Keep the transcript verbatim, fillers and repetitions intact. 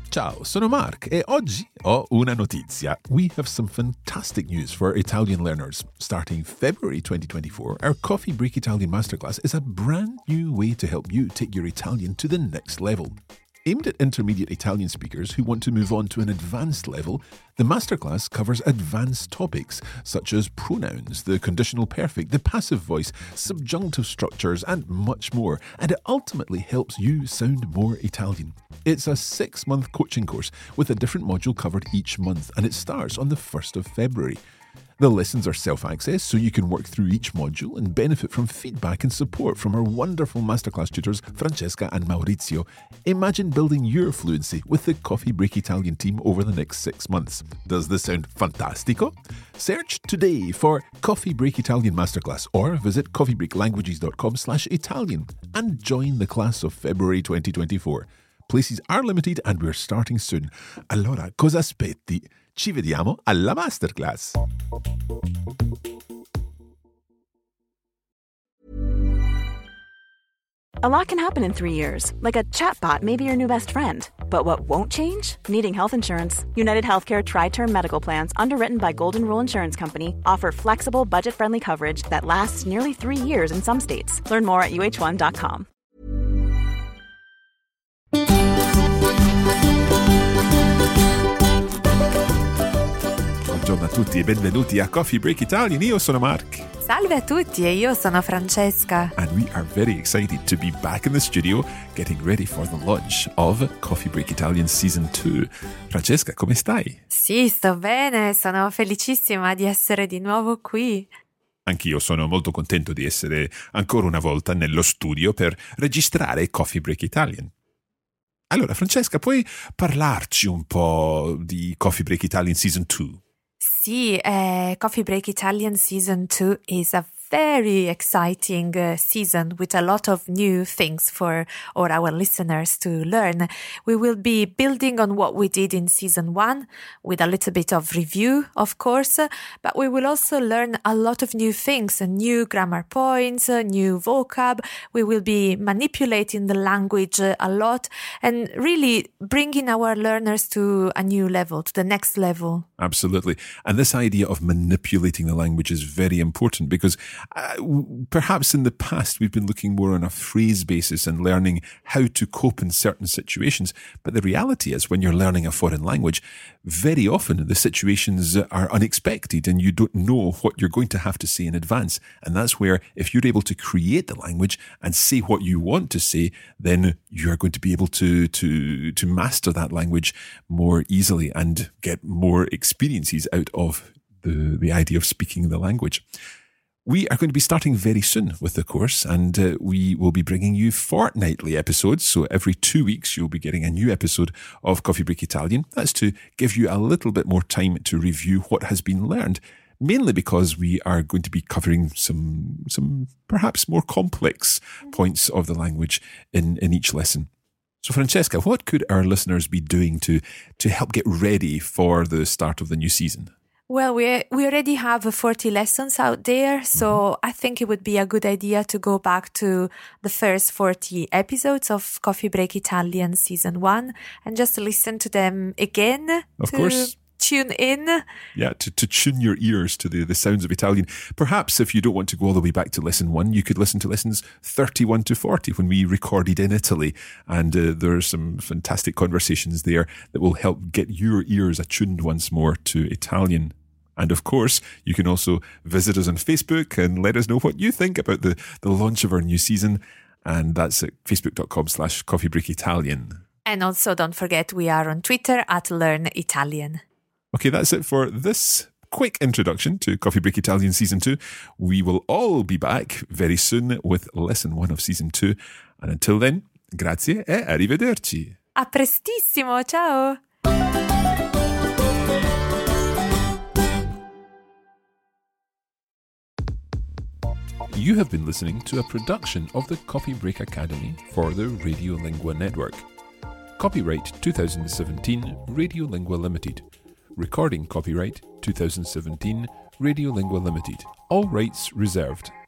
Ciao, sono Mark e oggi ho una notizia. We have some fantastic news for Italian learners. Starting February twenty twenty-four, our Coffee Break Italian Masterclass is a brand new way to help you take your Italian to the next level. Aimed at intermediate Italian speakers who want to move on to an advanced level, the masterclass covers advanced topics such as pronouns, the conditional perfect, the passive voice, subjunctive structures, and much more, and it ultimately helps you sound more Italian. It's a six-month coaching course with a different module covered each month, and it starts on the first of February. The lessons are self-access, so you can work through each module and benefit from feedback and support from our wonderful masterclass tutors, Francesca and Maurizio. Imagine building your fluency with the Coffee Break Italian team over the next six months. Does this sound fantastico? Search today for Coffee Break Italian Masterclass or visit coffeebreaklanguages.com slash Italian and join the class of February twenty twenty-four. Places are limited and we're starting soon. Allora, cosa aspetti? Ci vediamo alla masterclass. A lot can happen in three years, like a chatbot may be your new best friend. But what won't change? Needing health insurance. United Healthcare Tri-Term Medical Plans, underwritten by Golden Rule Insurance Company, offer flexible, budget-friendly coverage that lasts nearly three years in some states. Learn more at U H one dot com. Buongiorno a tutti e benvenuti a Coffee Break Italian. Io sono Mark. Salve a tutti e io sono Francesca. And we are very excited to be back in the studio getting ready for the launch of Coffee Break Italian Season two. Francesca, come stai? Sì, sto bene, sono felicissima di essere di nuovo qui. Anch'io sono molto contento di essere ancora una volta nello studio per registrare Coffee Break Italian. Allora, Francesca, puoi parlarci un po' di Coffee Break Italian Season two? Sì, eh, Coffee Break Italian Season two is a very exciting uh, season with a lot of new things for all our listeners to learn. We will be building on what we did in Season one with a little bit of review, of course, but we will also learn a lot of new things, new grammar points, new vocab. We will be manipulating the language a lot and really bringing our learners to a new level, to the next level. Absolutely. And this idea of manipulating the language is very important because uh, perhaps in the past we've been looking more on a phrase basis and learning how to cope in certain situations. But the reality is when you're learning a foreign language, very often the situations are unexpected and you don't know what you're going to have to say in advance. And that's where if you're able to create the language and say what you want to say, then you're going to be able to, to, to master that language more easily and get more experiences out of the, the idea of speaking the language. We are going to be starting very soon with the course and uh, we will be bringing you fortnightly episodes. So every two weeks, you'll be getting a new episode of Coffee Break Italian. That's to give you a little bit more time to review what has been learned, mainly because we are going to be covering some, some perhaps more complex points of the language in, in each lesson. So Francesca, what could our listeners be doing to, to help get ready for the start of the new season? Well, we we already have forty lessons out there, so mm-hmm. I think it would be a good idea to go back to the first forty episodes of Coffee Break Italian Season one and just listen to them again. Of to course. Tune in. Yeah, to, to tune your ears to the, the sounds of Italian. Perhaps if you don't want to go all the way back to lesson one, you could listen to lessons thirty-one to forty when we recorded in Italy. And uh, there are some fantastic conversations there that will help get your ears attuned once more to Italian. And of course, you can also visit us on Facebook and let us know what you think about the, the launch of our new season. And that's at facebook.com slash coffeebreakitalian. And also don't forget we are on Twitter at Learn Italian. Okay, that's it for this quick introduction to Coffee Break Italian Season two. We will all be back very soon with Lesson one of Season two. And until then, grazie e arrivederci. A prestissimo, ciao! You have been listening to a production of the Coffee Break Academy for the Radiolingua Network. Copyright twenty seventeen Radiolingua Limited. Recording copyright twenty seventeen Radiolingua Limited. All rights reserved.